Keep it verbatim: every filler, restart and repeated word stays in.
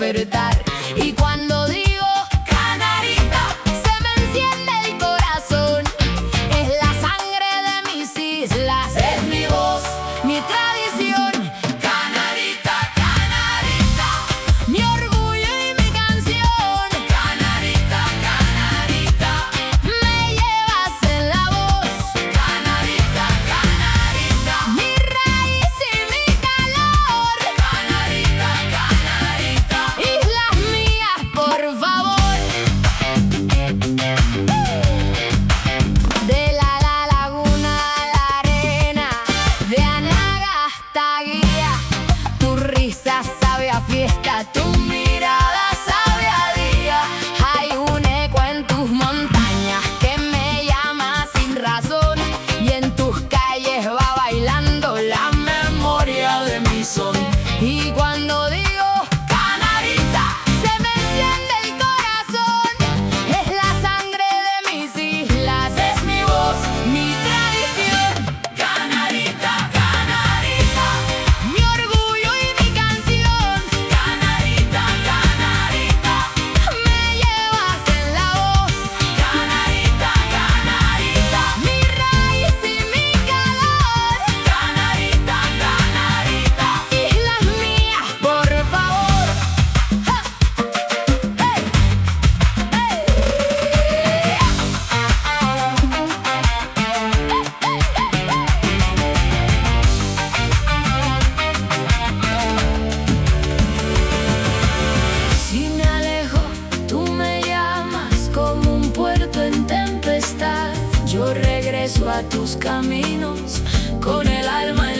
despertar. Y cuando digo Canarita, se me enciende el corazón. Es la sangre de mis islas, es mi voz, mi tradición. Canarita, canarita, mi orgullo y mi canción. Canarita, canarita, me llevas en la voz. Canarita, canarita, mi raíz y mi calor. Canarita, canarita, islas mías, por favor. De la, la laguna a la arena, de Anaga hasta Guía, tu risa sabe a fiesta, tu mirada sabe a día. Hay un eco en tus montañas que me llama sin razón, y en tus calles va bailando la memoria de mi son. Y cuando digo Canarita, se me enciende el corazón. Es la sangre de mis islas, es mi voz, mi tradición. Canarita, canarita, mi orgullo y mi canción. Canarita, canarita, me llevas en la voz. Canarita, canarita, mi raíz y mi calor. Canarita, canarita, islas mías, por favor. ¡Ja! ¡Hey! Si me alejo, tú me llamas como un puerto en tempestad. Yo regreso a tus caminos con el alma en